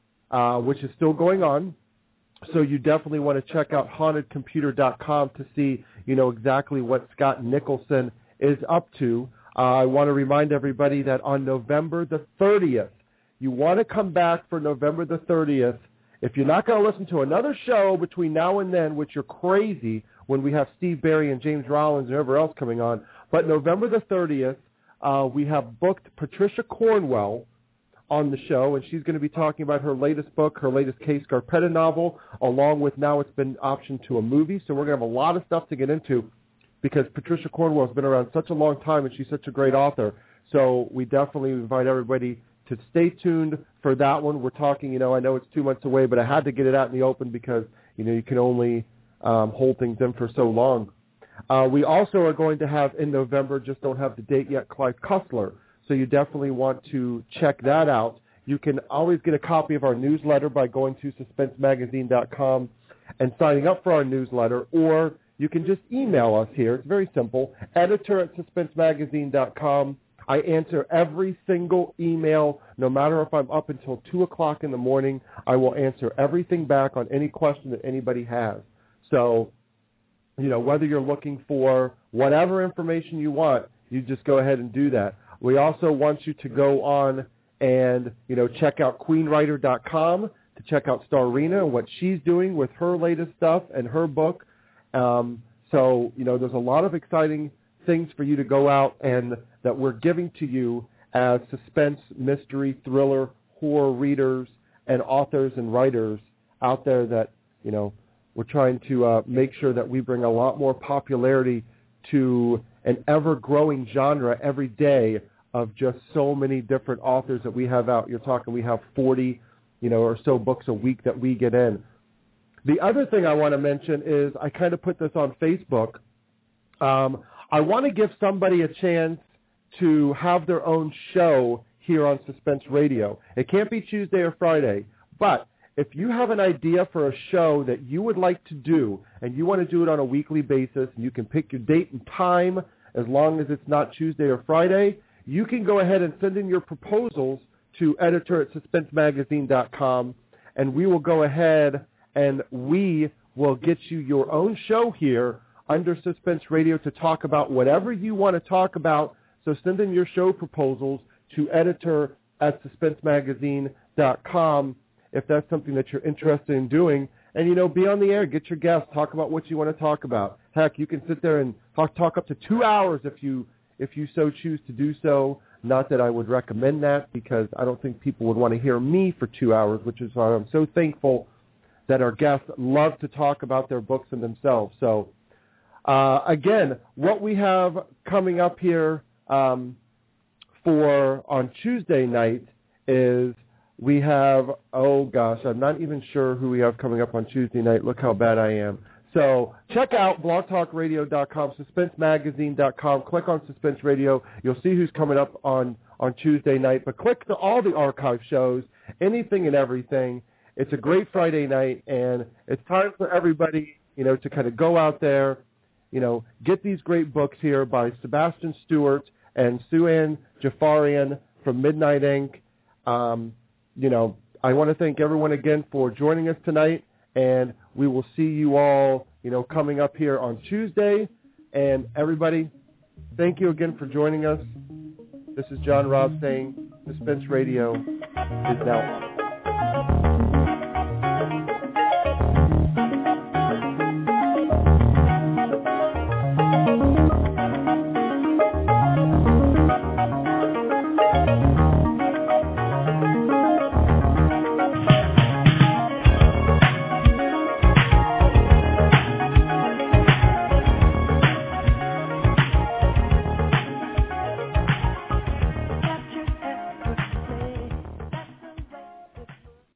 uh, which is still going on. So you definitely want to check out haunted computer dot com to see, you know, exactly what Scott Nicholson is up to. Uh, I want to remind everybody that on November the thirtieth, you want to come back for November the thirtieth. If you're not going to listen to another show between now and then, which you're crazy when we have Steve Barry and James Rollins and whoever else coming on, but November the thirtieth, uh, we have booked Patricia Cornwell on the show, and she's going to be talking about her latest book, her latest Kay Scarpetta novel, along with now it's been optioned to a movie. So we're going to have a lot of stuff to get into because Patricia Cornwell has been around such a long time, and she's such a great author. So we definitely invite everybody to stay tuned for that one. We're talking, you know, I know it's two months away, but I had to get it out in the open because, you know, you can only um, hold things in for so long. Uh, we also are going to have in November, just don't have the date yet, Clive Cussler. So you definitely want to check that out. You can always get a copy of our newsletter by going to suspense magazine dot com and signing up for our newsletter, or you can just email us here. It's very simple, editor at suspense magazine dot com. I answer every single email, no matter if I'm up until two o'clock in the morning. I will answer everything back on any question that anybody has. So, you know, whether you're looking for whatever information you want, you just go ahead and do that. We also want you to go on and, you know, check out queen writer dot com to check out Starina and what she's doing with her latest stuff and her book. Um, so, you know, there's a lot of exciting things for you to go out and that we're giving to you as suspense, mystery, thriller, horror readers and authors and writers out there that, you know, we're trying to uh, make sure that we bring a lot more popularity to an ever-growing genre every day of just so many different authors that we have out. You're talking we have forty, you know, or so books a week that we get in. The other thing I want to mention is I kind of put this on Facebook. Um, I want to give somebody a chance to have their own show here on Suspense Radio. It can't be Tuesday or Friday, but if you have an idea for a show that you would like to do and you want to do it on a weekly basis, and you can pick your date and time as long as it's not Tuesday or Friday, you can go ahead and send in your proposals to editor at suspense magazine dot com, and we will go ahead and we will get you your own show here under Suspense Radio to talk about whatever you want to talk about. So send in your show proposals to editor at suspense magazine dot com if that's something that you're interested in doing. And, you know, be on the air, get your guests, talk about what you want to talk about. Heck, you can sit there and talk, talk up to two hours if you if you so choose to do so. Not that I would recommend that because I don't think people would want to hear me for two hours, which is why I'm so thankful that our guests love to talk about their books and themselves. So, uh, again, what we have coming up here um, for on Tuesday night is we have, oh gosh, I'm not even sure who we have coming up on Tuesday night. Look how bad I am. So check out blog talk radio dot com, suspense magazine dot com. Click on Suspense Radio. You'll see who's coming up on, on Tuesday night. But click to all the archive shows, anything and everything. It's a great Friday night, and it's time for everybody, you know, to kind of go out there, you know, get these great books here by Sebastian Stewart and Sue-Ann Jafarian from Midnight Incorporated. Um, you know, I want to thank everyone again for joining us tonight, and we will see you all, you know, coming up here on Tuesday. And everybody, thank you again for joining us. This is John Robb saying Suspense Radio is now on.